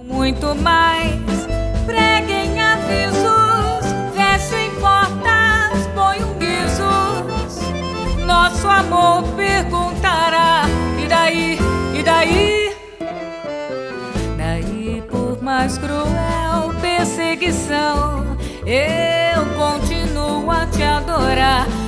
Muito mais, preguem avisos, fechem portas, ponham guizos. Nosso amor perguntará: e daí, e daí? Daí, por mais cruel perseguição, eu continuo a te adorar.